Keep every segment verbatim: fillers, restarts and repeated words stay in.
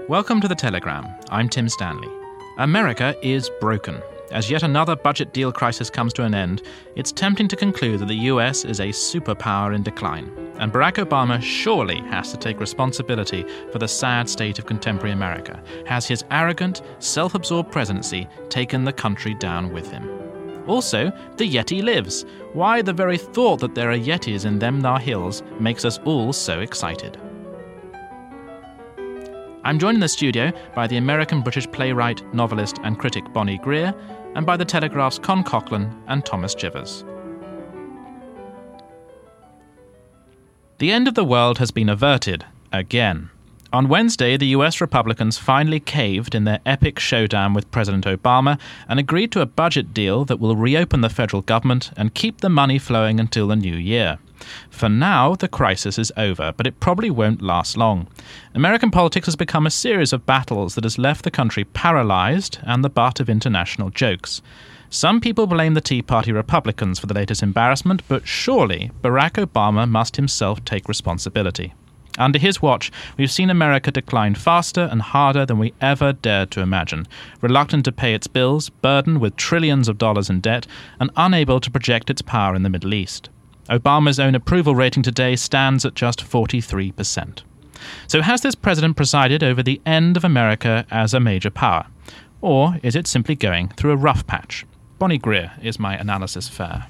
Welcome to The Telegram. I'm Tim Stanley. America is broken. As yet another budget deal crisis comes to an end, it's tempting to conclude that the U S is a superpower in decline. And Barack Obama surely has to take responsibility for the sad state of contemporary America. Has his arrogant, self-absorbed presidency taken the country down with him? Also, the Yeti lives. Why the very thought that there are Yetis in them thar hills makes us all so excited. I'm joined in the studio by the American-British playwright, novelist and critic Bonnie Greer, and by the Telegraph's Con Coughlin and Thomas Chivers. The end of the world has been averted, again. On Wednesday, the U S Republicans finally caved in their epic showdown with President Obama and agreed to a budget deal that will reopen the federal government and keep the money flowing until the new year. For now, the crisis is over, but it probably won't last long. American politics has become a series of battles that has left the country paralyzed and the butt of international jokes. Some people blame the Tea Party Republicans for the latest embarrassment, but surely Barack Obama must himself take responsibility. Under his watch, we've seen America decline faster and harder than we ever dared to imagine, reluctant to pay its bills, burdened with trillions of dollars in debt, and unable to project its power in the Middle East. Obama's own approval rating today stands at just forty-three percent. So has this president presided over the end of America as a major power? Or is it simply going through a rough patch? Bonnie Greer is my analysis fair.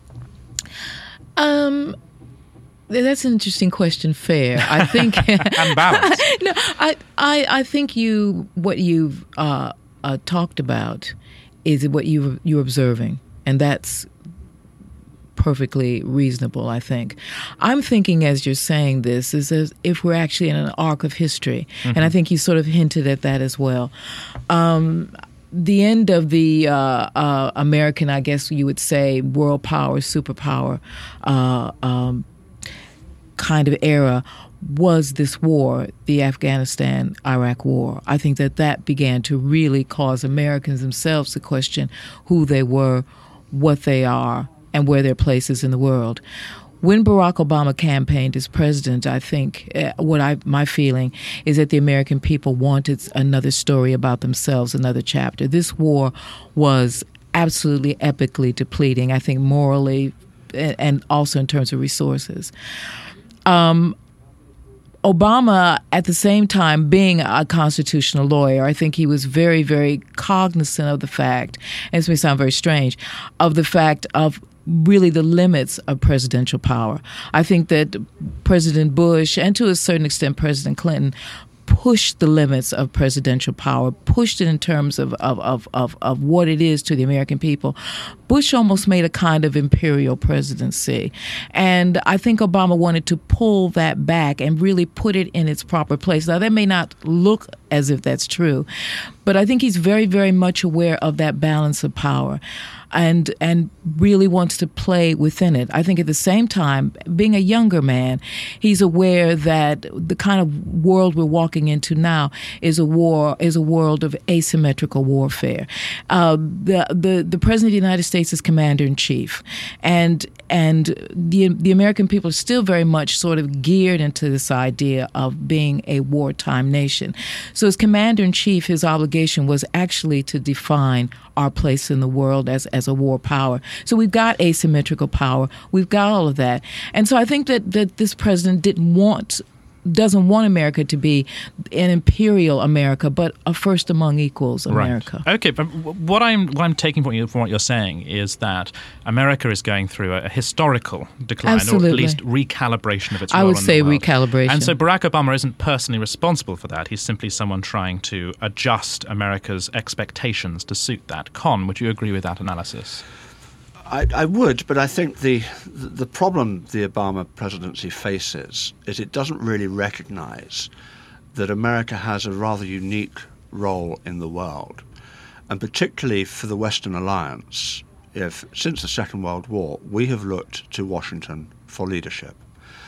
Um... That's an interesting question. Fair, I think. And balanced. no, I, I, I think you what you've uh, uh, talked about is what you you're observing, and that's perfectly reasonable. I think. I'm thinking as you're saying this is as if we're actually in an arc of history, mm-hmm. and I think you sort of hinted at that as well. Um, The end of the uh, uh, American, I guess you would say, world power, superpower. Uh, um, kind of era was this war, the Afghanistan-Iraq war. I think that that began to really cause Americans themselves to question who they were, what they are, and where their place is in the world. When Barack Obama campaigned as president, I think uh, what I my feeling is that the American people wanted another story about themselves, another chapter. This war was absolutely epically depleting, I think, morally and also in terms of resources. Um, Obama, at the same time, being a constitutional lawyer, I think he was very, very cognizant of the fact, and this may sound very strange, of the fact of really the limits of presidential power. I think that President Bush, and to a certain extent President Clinton, pushed the limits of presidential power, pushed it in terms of, of, of, of, of what it is to the American people. Bush almost made a kind of imperial presidency. And I think Obama wanted to pull that back and really put it in its proper place. Now, that may not look as if that's true, but I think he's very, very much aware of that balance of power and and really wants to play within it. I think at the same time, being a younger man, he's aware that the kind of world we're walking into now is a war, is a world of asymmetrical warfare. Uh, the, the the president of the United States is commander-in-chief, and and the the American people are still very much sort of geared into this idea of being a wartime nation. So as commander-in-chief, his obligation was actually to define our place in the world as, as a war power. So we've got asymmetrical power. We've got all of that. And so I think that, that this president didn't want, doesn't want America to be an imperial America, but a first among equals America. Right. Okay, but what I'm what I'm taking from, you, from what you're saying is that America is going through a, a historical decline, Absolutely. or at least recalibration of its role I would in say the world. recalibration. And so Barack Obama isn't personally responsible for that. He's simply someone trying to adjust America's expectations to suit that. Con, would you agree with that analysis? I, I would, but I think the the problem the Obama presidency faces is it doesn't really recognize that America has a rather unique role in the world, and particularly for the Western alliance. If since the Second World War, we have looked to Washington for leadership,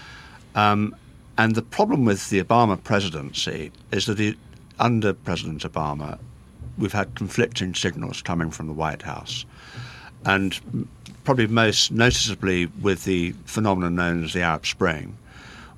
um, and the problem with the Obama presidency is that it, under President Obama, we've had conflicting signals coming from the White House. And probably most noticeably with the phenomenon known as the Arab Spring,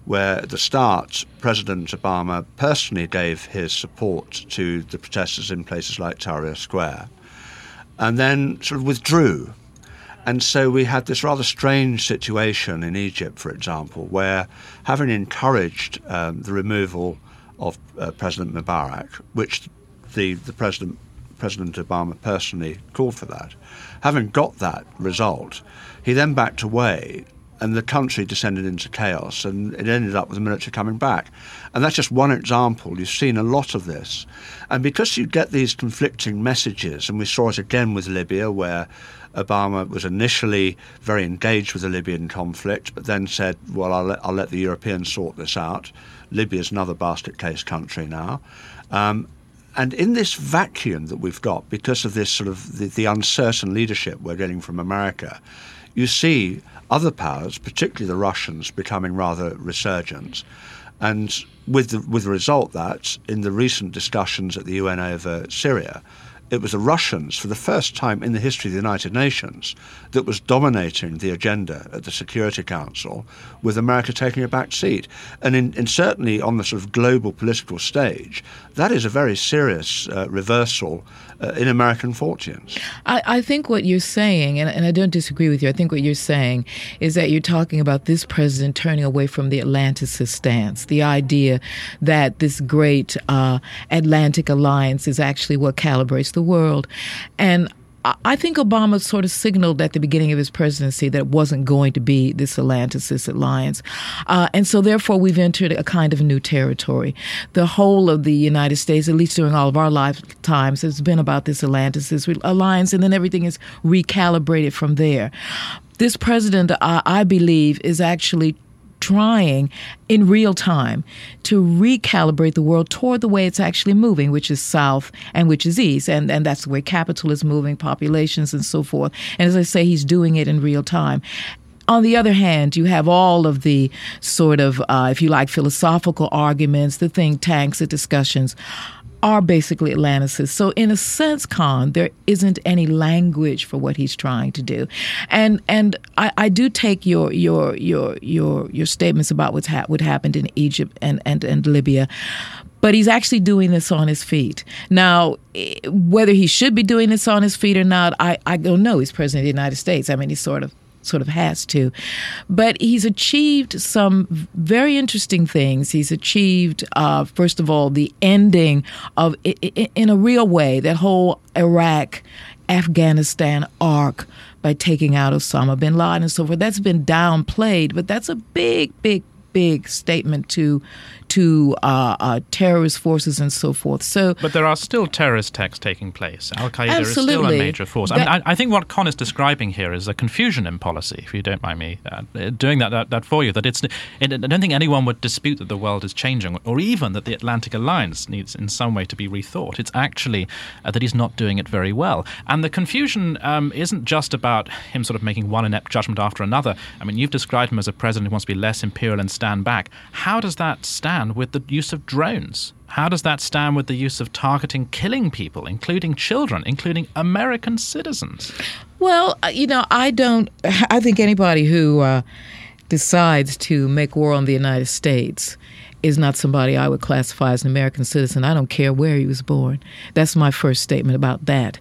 where at the start President Obama personally gave his support to the protesters in places like Tahrir Square, and then sort of withdrew. And so we had this rather strange situation in Egypt, for example, where having encouraged um, the removal of uh, President Mubarak, which the, the president, President Obama personally called for that, having got that result, he then backed away and the country descended into chaos, and it ended up with the military coming back. And that's just one example. You've seen a lot of this. And because you get these conflicting messages, and we saw it again with Libya, where Obama was initially very engaged with the Libyan conflict, but then said, well, I'll let, I'll let the Europeans sort this out. Libya is another basket case country now. Um, and in this vacuum that we've got, because of this sort of the, the uncertain leadership we're getting from America, you see other powers, particularly the Russians, becoming rather resurgent. And with the, with the result that in the recent discussions at the U N over Syria, it was the Russians, for the first time in the history of the United Nations, that was dominating the agenda at the Security Council, with America taking a back seat. And, in, and certainly on the sort of global political stage, that is a very serious uh, reversal uh, in American fortunes. I, I think what you're saying, and, and I don't disagree with you, I think what you're saying is that you're talking about this president turning away from the Atlanticist stance, the idea that this great uh, Atlantic alliance is actually what calibrates the world. And I think Obama sort of signaled at the beginning of his presidency that it wasn't going to be this Atlanticist alliance. Uh, and so therefore we've entered a kind of new territory. The whole of the United States, at least during all of our lifetimes, has been about this Atlanticist alliance, and then everything is recalibrated from there. This president, I, I believe, is actually trying in real time to recalibrate the world toward the way it's actually moving, which is south and which is east. And, and that's the way capital is moving, populations and so forth. And as I say, he's doing it in real time. On the other hand, you have all of the sort of, uh, if you like, philosophical arguments, the think tanks, the discussions are basically Atlanticist. So in a sense, Khan, there isn't any language for what he's trying to do. And and I, I do take your your your your your statements about what's ha- what happened in Egypt and, and, and Libya. But he's actually doing this on his feet. Now, whether he should be doing this on his feet or not, I, I don't know. He's president of the United States. I mean, he's sort of sort of has to. But he's achieved some very interesting things. He's achieved, uh, first of all, the ending of, in a real way, that whole Iraq, Afghanistan arc by taking out Osama bin Laden and so forth. That's been downplayed, but that's a big, big, big statement to to uh, uh, terrorist forces and so forth. So, but there are still terrorist attacks taking place. Al-Qaeda absolutely. is still a major force. That, I, mean, I, I think what Con is describing here is a confusion in policy, if you don't mind me uh, doing that, that that for you. That it's, it, I don't think anyone would dispute that the world is changing, or even that the Atlantic Alliance needs in some way to be rethought. It's actually uh, that he's not doing it very well. And the confusion um, isn't just about him sort of making one inept judgment after another. I mean, you've described him as a president who wants to be less imperial and stand back. How does that stand with the use of drones? How does that stand with the use of targeting, killing people, including children, including American citizens? Well, you know, I don't, I think anybody who uh, decides to make war on the United States is not somebody I would classify as an American citizen. I don't care where he was born. That's my first statement about that.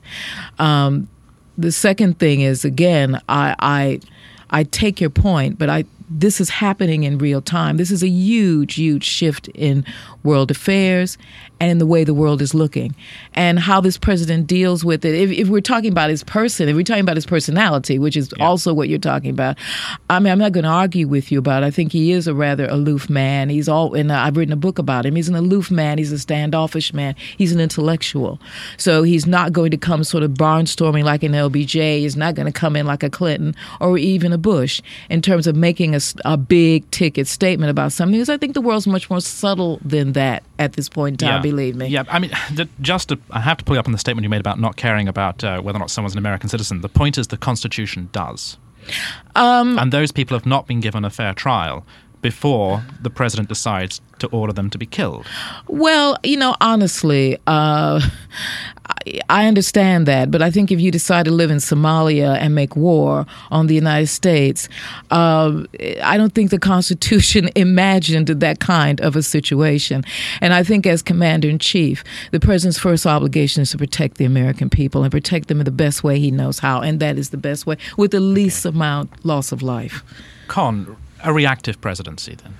Um, the second thing is, again, I, I, I take your point, but I, this is happening in real time. This is a huge, huge shift in world affairs and in the way the world is looking, and how this president deals with it. If, if we're talking about his person, if we're talking about his personality, which is yeah. also what you're talking about, I mean, I'm not going to argue with you about it. I think he is a rather aloof man. He's all, and I've written a book about him. He's an aloof man. He's a standoffish man. He's an intellectual. So he's not going to come sort of barnstorming like an L B J. He's not going to come in like a Clinton or even a Bush in terms of making a, a big ticket statement about something, because I think the world's much more subtle than that at this point in time, yeah. believe me. Yeah, I mean, the, just to, I have to pull you up on the statement you made about not caring about uh, whether or not someone's an American citizen. The point is the Constitution does. Um, and those people have not been given a fair trial before the president decides to order them to be killed? Well, you know, honestly, uh, I, I understand that. But I think if you decide to live in Somalia and make war on the United States, uh, I don't think the Constitution imagined that kind of a situation. And I think as Commander-in-Chief, the president's first obligation is to protect the American people and protect them in the best way he knows how. And that is the best way, with the least okay. amount loss of life. Con, a reactive presidency then?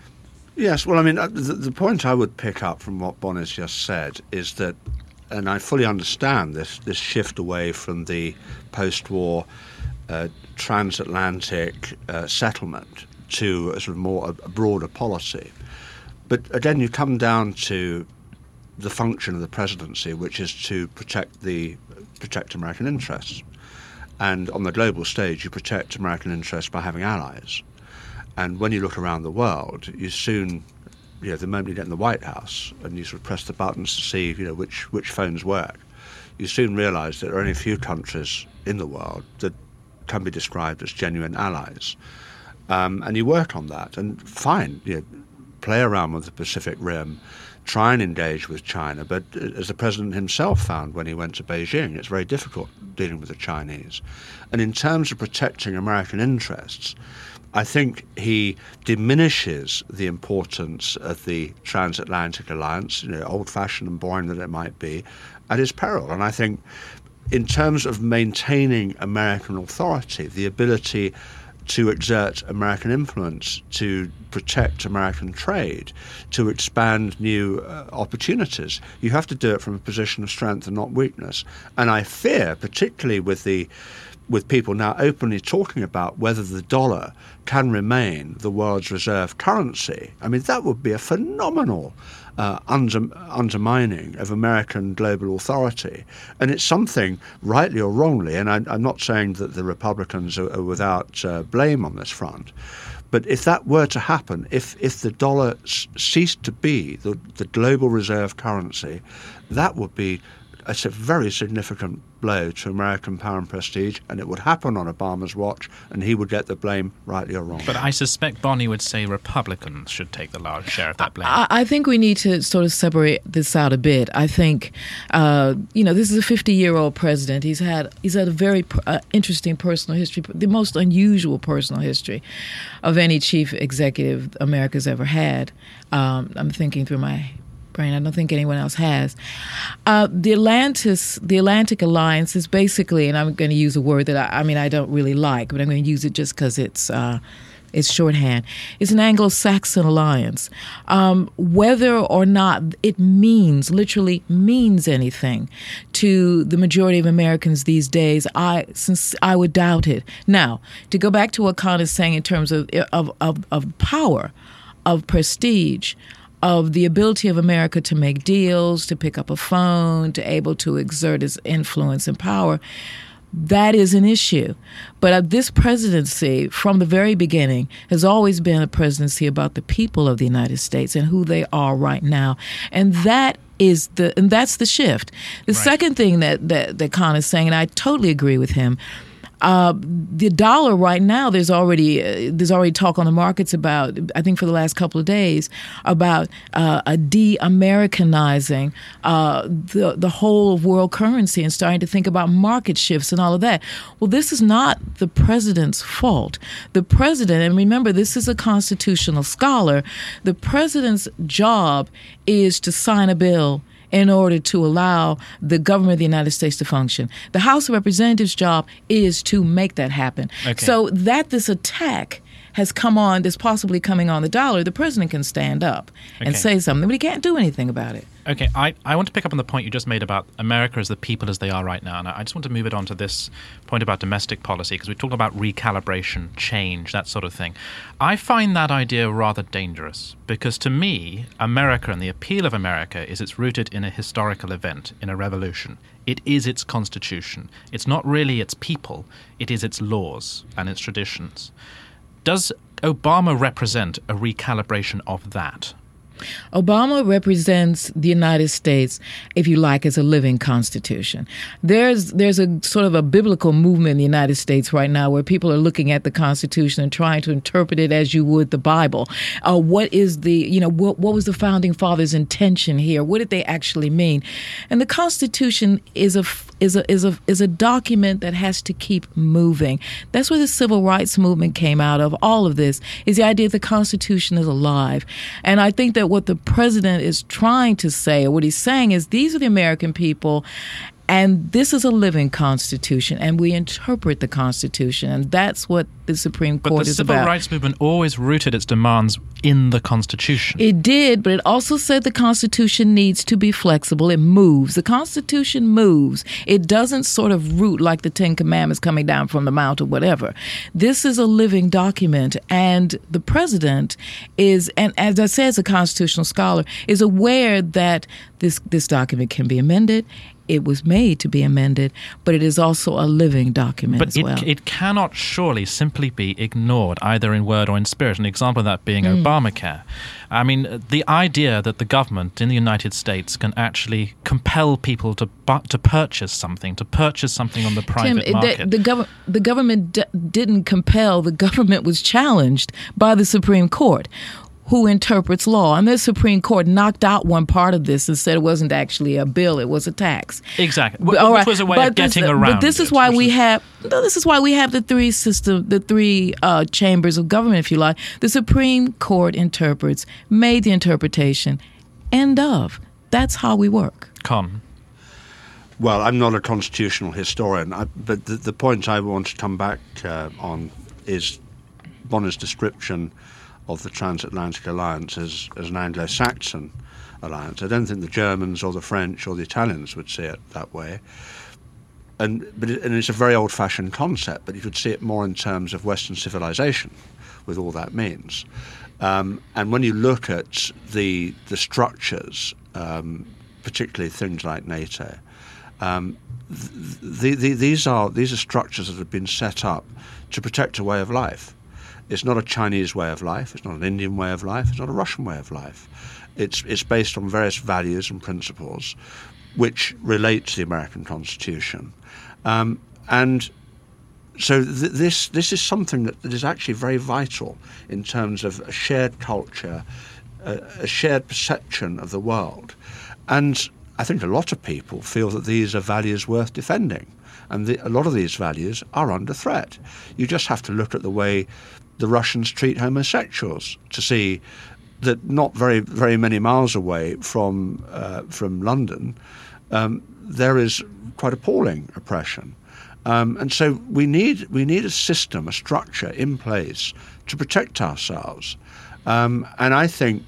Yes, well, I mean, the, the point I would pick up from what Bon has just said is that, and I fully understand this, this shift away from the post-war uh, transatlantic uh, settlement to a sort of more a, a broader policy. But again, you come down to the function of the presidency, which is to protect the protect American interests. And on the global stage, you protect American interests by having allies. And when you look around the world, you soon, you know, the moment you get in the White House and you sort of press the buttons to see, you know, which, which phones work, you soon realize that there are only a few countries in the world that can be described as genuine allies. Um, and you work on that. And fine, you know, play around with the Pacific Rim, try and engage with China. But as the president himself found when he went to Beijing, it's very difficult dealing with the Chinese. And in terms of protecting American interests, I think he diminishes the importance of the transatlantic alliance, you know, old-fashioned and boring that it might be, at his peril. And I think in terms of maintaining American authority, the ability to exert American influence, to protect American trade, to expand new uh, opportunities, you have to do it from a position of strength and not weakness. And I fear, particularly with the with people now openly talking about whether the dollar can remain the world's reserve currency, I mean, that would be a phenomenal uh, under, undermining of American global authority. And it's something, rightly or wrongly, and I, I'm not saying that the Republicans are, are without uh, blame on this front, but if that were to happen, if, if the dollar s- ceased to be the, the global reserve currency, that would be a very significant blow to American power and prestige, and it would happen on Obama's watch, and he would get the blame, rightly or wrongly. But I suspect Bonnie would say Republicans should take the large share of that blame. I, I think we need to sort of separate this out a bit. I think, uh, you know, this is a fifty-year-old president. He's had he's had a very uh, interesting personal history, the most unusual personal history of any chief executive America's ever had. Um, I'm thinking through my brain. I don't think anyone else has. Uh, the Atlantis, the Atlantic Alliance is basically, and I'm going to use a word that I, I mean I don't really like, but I'm going to use it just because it's uh, it's shorthand. It's an Anglo-Saxon alliance. Um, whether or not it means, literally means anything to the majority of Americans these days, I since I would doubt it. Now, to go back to what Con is saying in terms of of of, of power, of prestige, of the ability of America to make deals, to pick up a phone, to able to exert its influence and power, that is an issue. But uh, this presidency, from the very beginning, has always been a presidency about the people of the United States and who they are right now. And that is the and that's the shift. The right. second thing that, that, that Con is saying, and I totally agree with him, Uh, the dollar right now, there's already uh, there's already talk on the markets about, I think for the last couple of days, about uh, a de-Americanizing uh, the the whole of world currency and starting to think about market shifts and all of that. Well, this is not the president's fault. The president, and remember, this is a constitutional scholar, the president's job is to sign a bill in order to allow the government of the United States to function. The House of Representatives' job is to make that happen. Okay. So that this attack has come on, that's possibly coming on the dollar, the president can stand up and okay. say something, but he can't do anything about it. Okay, I, I want to pick up on the point you just made about America as the people as they are right now, and I just want to move it on to this point about domestic policy, because we talked about recalibration, change, that sort of thing. I find that idea rather dangerous, because to me, America and the appeal of America is it's rooted in a historical event, in a revolution. It is its constitution. It's not really its people, it is its laws and its traditions. Does Obama represent a recalibration of that? Obama represents the United States, if you like, as a living constitution. There's there's a sort of a biblical movement in the United States right now where people are looking at the Constitution and trying to interpret it as you would the Bible. Uh, what is the, you know, what, what was the Founding Fathers' intention here? What did they actually mean? And the Constitution is a is a is a is a document that has to keep moving. That's where the civil rights movement came out of. All of this is the idea that the Constitution is alive. And I think that what the president is trying to say, or what he's saying, is these are the American people, and this is a living Constitution, and we interpret the Constitution, and that's what the Supreme Court But the is civil about. rights movement always rooted its demands in the Constitution. It did, but it also said the Constitution needs to be flexible. It moves. The Constitution moves. It doesn't sort of root like the Ten Commandments coming down from the mount or whatever. This is a living document, and the president is, and as I say as a constitutional scholar, is aware that this, this document can be amended. It was made to be amended, but it is also a living document but as it, well. it cannot surely simply be ignored, either in word or in spirit. An example of that being mm. Obamacare. I mean, the idea that the government in the United States can actually compel people to bu- to purchase something, to purchase something on the private Tim, market. The, the, gov- the government d- didn't compel. The government was challenged by the Supreme Court, who interprets law. And the Supreme Court knocked out one part of this and said it wasn't actually a bill, it was a tax. Exactly. But, Which right. was a way but of getting this, around But this it, is why we is... have no, this is why we have the three system the three uh, chambers of government, if you like. The Supreme Court interprets, made the interpretation, end of. That's how we work. Con. Well, I'm not a constitutional historian, I, but the, the point I want to come back uh, on is Bonner's description of the transatlantic alliance as, as an Anglo-Saxon alliance. I don't think the Germans or the French or the Italians would see it that way. And but it, and it's a very old-fashioned concept, but you could see it more in terms of Western civilization, with all that means. Um, and when you look at the the structures, um, particularly things like NATO, um, the, the, these are these are structures that have been set up to protect a way of life. It's not a Chinese way of life. It's not an Indian way of life. It's not a Russian way of life. It's it's based on various values and principles, which relate to the American Constitution, um, and so th- this this is something that, that is actually very vital in terms of a shared culture, a, a shared perception of the world, and I think a lot of people feel that these are values worth defending, and the, a lot of these values are under threat. You just have to look at the way the Russians treat homosexuals to see that not very very many miles away from uh, from London, um, there is quite appalling oppression, um, and so we need we need a system, a structure in place to protect ourselves, um, and I think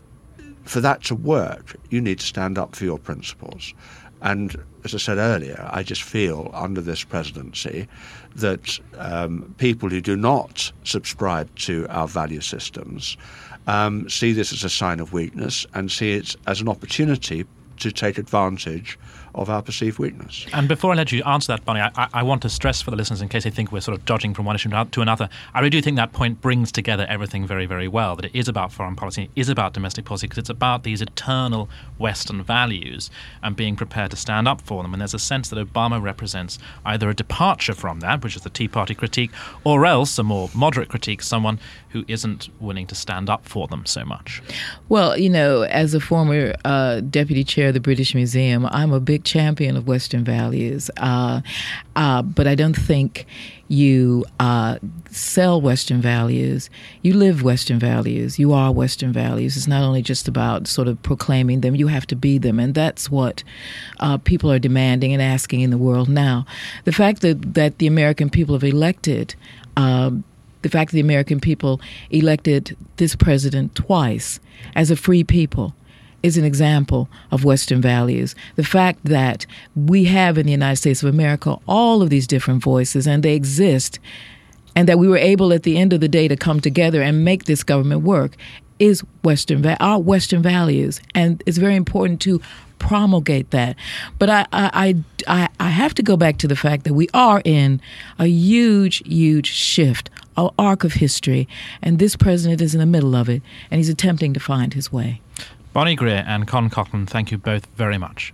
for that to work, you need to stand up for your principles. And as I said earlier, I just feel under this presidency that um, people who do not subscribe to our value systems um, see this as a sign of weakness and see it as an opportunity to take advantage of our perceived weakness. And before I let you answer that, Bonnie, I, I want to stress for the listeners, in case they think we're sort of dodging from one issue to another, I really do think that point brings together everything very, very well, that it is about foreign policy, it is about domestic policy, because it's about these eternal Western values and being prepared to stand up for them. And there's a sense that Obama represents either a departure from that, which is the Tea Party critique, or else a more moderate critique, someone who isn't willing to stand up for them so much. Well, you know, as a former uh, deputy chair of the British Museum, I'm a big champion of Western values, uh, uh, but I don't think you uh, sell Western values. You live Western values. You are Western values. It's not only just about sort of proclaiming them. You have to be them, and that's what uh, people are demanding and asking in the world now. The fact that, that the American people have elected uh, the fact that the American people elected this president twice as a free people is an example of Western values. The fact that we have in the United States of America all of these different voices, and they exist, and that we were able at the end of the day to come together and make this government work, is Western our Western values. And it's very important to promulgate that. But I, I, I, I have to go back to the fact that we are in a huge, huge shift a arc of history, and this president is in the middle of it, and he's attempting to find his way. Bonnie Greer and Con Cochran, thank you both very much.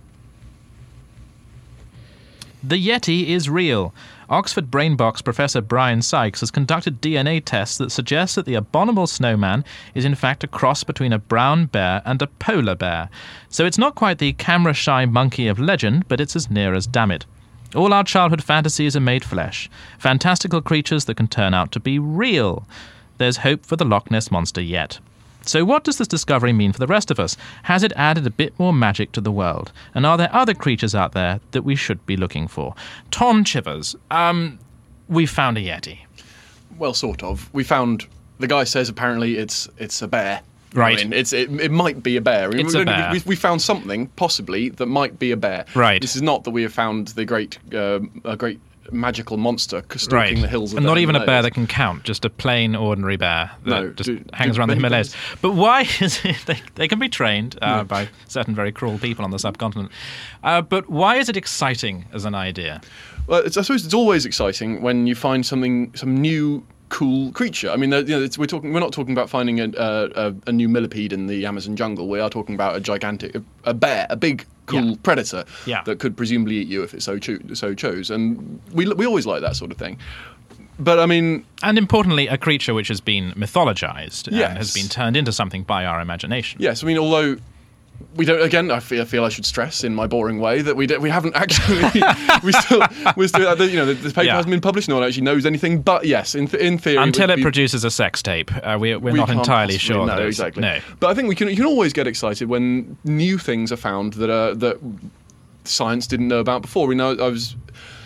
The Yeti is real. Oxford Brainbox Professor Brian Sykes has conducted D N A tests that suggest that the abominable snowman is in fact a cross between a brown bear and a polar bear. So it's not quite the camera-shy monkey of legend, but it's as near as damn it. All our childhood fantasies are made flesh. Fantastical creatures that can turn out to be real. There's hope for the Loch Ness Monster yet. So what does this discovery mean for the rest of us? Has it added a bit more magic to the world? And are there other creatures out there that we should be looking for? Tom Chivers, um, we found a Yeti. Well, sort of. We found, the guy says apparently it's it's a bear. Right. I mean, it's, it, it might be a bear. It's we, a bear. We, we found something, possibly, that might be a bear. Right. This is not that we have found the great, uh, a great magical monster stalking right. the hills of and the not even Himalayas. a bear that can count, just a plain, ordinary bear that No, just do- hangs do around the many Himalayas. bears- But why is it they, they can be trained uh, Yeah. by certain very cruel people on the subcontinent? Uh, but why is it exciting as an idea? Well, it's, I suppose it's always exciting when you find something, some new cool creature. I mean, you know, it's, we're talking. We're not talking about finding a, a, a new millipede in the Amazon jungle. We are talking about a gigantic, a, a bear, a big, cool Yeah. predator Yeah. that could presumably eat you if it so cho- so chose. And we we always like that sort of thing. But I mean, And importantly, a creature which has been mythologized Yes. and has been turned into something by our imagination. yes. I mean, although. We don't. Again, I feel, I feel I should stress in my boring way that we don't, we haven't actually. we still. We're still. You know, the, the paper Yeah. hasn't been published. No one actually knows anything. But yes, in th- in theory, Until we- it we- produces a sex tape, uh, we, we're we not can't entirely possibly- sure. No, that it's- exactly. No. But I think we can. You can always get excited when new things are found that are that science didn't know about before. We know I was.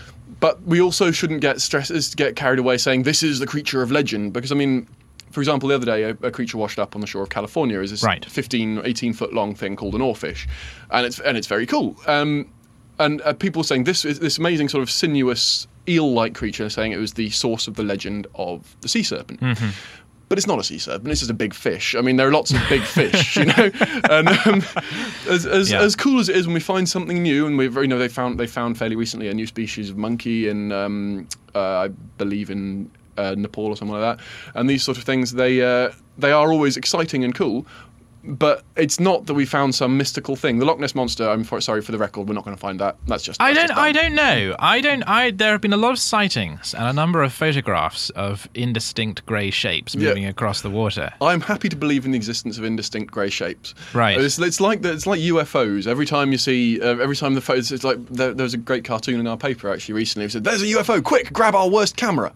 But we also shouldn't get stressed, get carried away saying this is the creature of legend, because I mean, for example, the other day a, a creature washed up on the shore of California is this Right. fifteen, eighteen foot long thing called an oarfish, and it's and it's very cool. Um, and uh, people saying this is this amazing sort of sinuous eel-like creature, saying it was the source of the legend of the sea serpent. Mm-hmm. But it's not a sea serpent. It's just a big fish. I mean, there are lots of big fish, you know. And um, as as, Yeah. as cool as it is when we find something new, and we've you know they found they found fairly recently a new species of monkey in um, uh, I believe in uh, Nepal or something like that. And these sort of things, they uh, they are always exciting and cool. But it's not that we found some mystical thing. The Loch Ness Monster, I'm for, sorry for the record, we're not going to find that. That's just. I that's don't. just I done. don't know. I don't. I. There have been a lot of sightings and a number of photographs of indistinct grey shapes Yeah. moving across the water. I'm happy to believe in the existence of indistinct grey shapes. Right. It's, it's like the, it's like U F Os. Every time you see, uh, every time the photos, it's like there, there was a great cartoon in our paper actually recently. It said, "There's a U F O! Quick, grab our worst camera."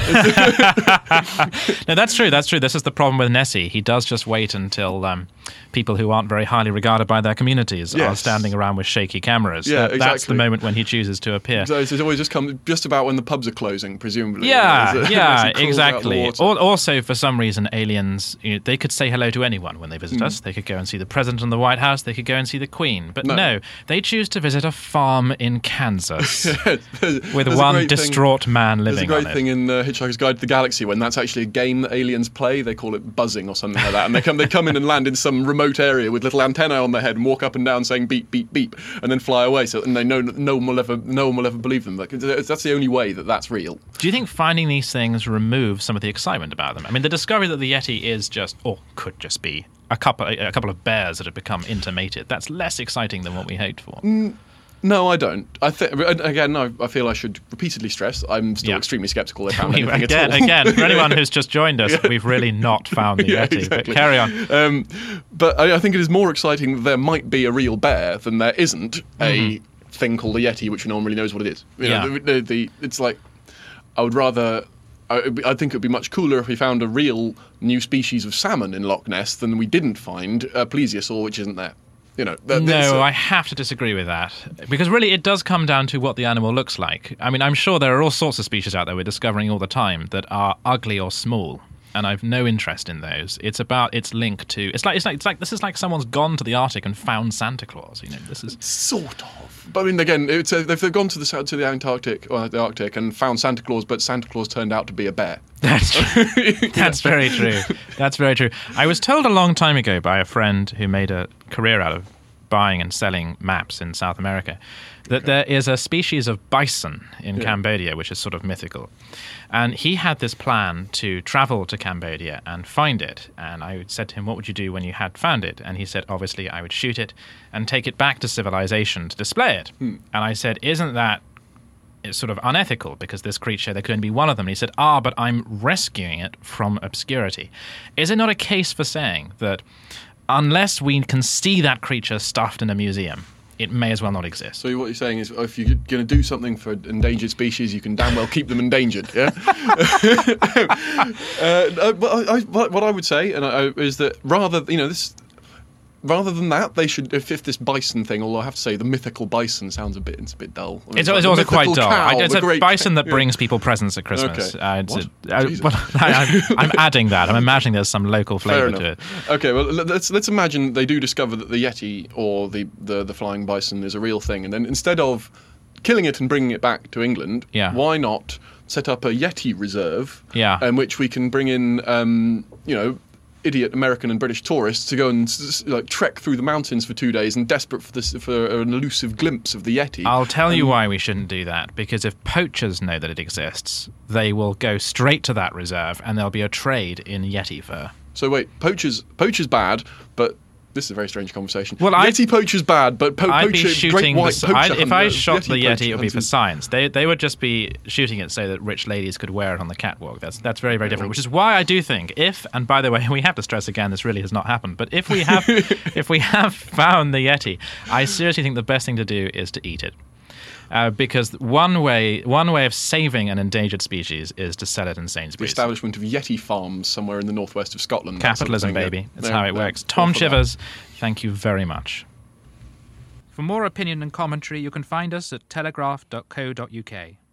No, that's true. That's true. This is the problem with Nessie. He does just wait until um, people who aren't very highly regarded by their communities are Yes. standing around with shaky cameras. Yeah, That- That's the exactly. moment when he chooses to appear. So it's always just come just about when the pubs are closing, presumably. Yeah, As it- as yeah, it crawls out of the exactly. water. Al- Also, for some reason, aliens, you know, they could say hello to anyone when they visit Hmm. us. They could go and see the president in the White House. They could go and see the Queen. But no, No. they choose to visit a farm in Kansas There's with a one great thing- distraught man There's a living great on thing it. in uh, Hitchhiker's Guide to the Galaxy when that's actually a game that aliens play. They call it buzzing or something like that, and they come they come in and land in some remote area with little antennae on their head and walk up and down saying beep beep beep, and then fly away. So and they know no one will ever no one will ever believe them. Like, that's the only way that that's real. Do you think finding these things removes some of the excitement about them? I mean, the discovery that the Yeti is just, or could just be, a couple a couple of bears that have become intermated, that's less exciting than what we hoped for. No, I don't. I think again, no, I feel I should repeatedly stress I'm still Yeah. extremely sceptical they found We- anything again, at all. again, for anyone who's just joined us, we've really not found the Yeah, Yeti. exactly. But carry on. Um, but I, I think it is more exciting that there might be a real bear than there isn't a thing called a Yeti, which no one really knows what it is. You know, Yeah. the, the, the, it's like I would rather. I, it'd be- I think it would be much cooler if we found a real new species of salmon in Loch Ness than we didn't find a plesiosaur, which isn't there. You know, that, that's No, a- I have to disagree with that. Because really, it does come down to what the animal looks like. I mean, I'm sure there are all sorts of species out there we're discovering all the time that are ugly or small. And I've no interest in those. It's about its link to. It's like it's like it's like this is like someone's gone to the Arctic and found Santa Claus. You know, this is. Sort of. But I mean, again, it's a, if they've gone to the South- to the Antarctic or the Arctic and found Santa Claus, but Santa Claus turned out to be a bear. That's true. That's very true. That's very true. I was told a long time ago by a friend who made a career out of buying and selling maps in South America, that okay. there is a species of bison in yeah. Cambodia, which is sort of mythical. And he had this plan to travel to Cambodia and find it. And I said to him, what would you do when you had found it? And he said, obviously, I would shoot it and take it back to civilization to display it. Hmm. And I said, isn't that it's sort of unethical, because this creature, there could only be one of them. And he said, ah, but I'm rescuing it from obscurity. Is it not a case for saying that unless we can see that creature stuffed in a museum, it may as well not exist? So what you're saying is, if you're going to do something for endangered species, you can damn well keep them endangered, yeah? uh, but I, I, what I would say and I, is that rather, you know, this... Rather than that, they should, if, if this bison thing, although I have to say the mythical bison sounds a bit, it's a bit dull. It's, like it's also quite dull. Cow, it's a great, bison that brings people presents at Christmas. Okay. Uh, it's what? A, uh, well, I, I'm, I'm adding that. I'm imagining there's some local flavour to it. Okay, well, let's let's imagine they do discover that the Yeti or the, the, the flying bison is a real thing, and then instead of killing it and bringing it back to England, yeah. why not set up a Yeti reserve yeah. in which we can bring in, um, you know, idiot American and British tourists to go and like trek through the mountains for two days and desperate for this for an elusive glimpse of the Yeti. I'll tell um, you why we shouldn't do that, because if poachers know that it exists, they will go straight to that reserve and there'll be a trade in Yeti fur. So wait, poachers poachers bad, but this is a very strange conversation. Well, Yeti poacher's bad, but po- I'd poacher, be shooting great white the, poacher I'd, if I hunter, shot Yeti the Yeti, it would be for hunting. science. They they would just be shooting it so that rich ladies could wear it on the catwalk. That's that's very very different. Which is why I do think if, and by the way, we have to stress again, this really has not happened. But if we have if we have found the Yeti, I seriously think the best thing to do is to eat it. Uh, because one way one way of saving an endangered species is to sell it in Sainsbury's. The establishment of Yeti farms somewhere in the northwest of Scotland. Capitalism, sort of baby. That's they're, how it they're works. Tom for Chivers, thank you very much. For more opinion and commentary, you can find us at telegraph dot co dot uk.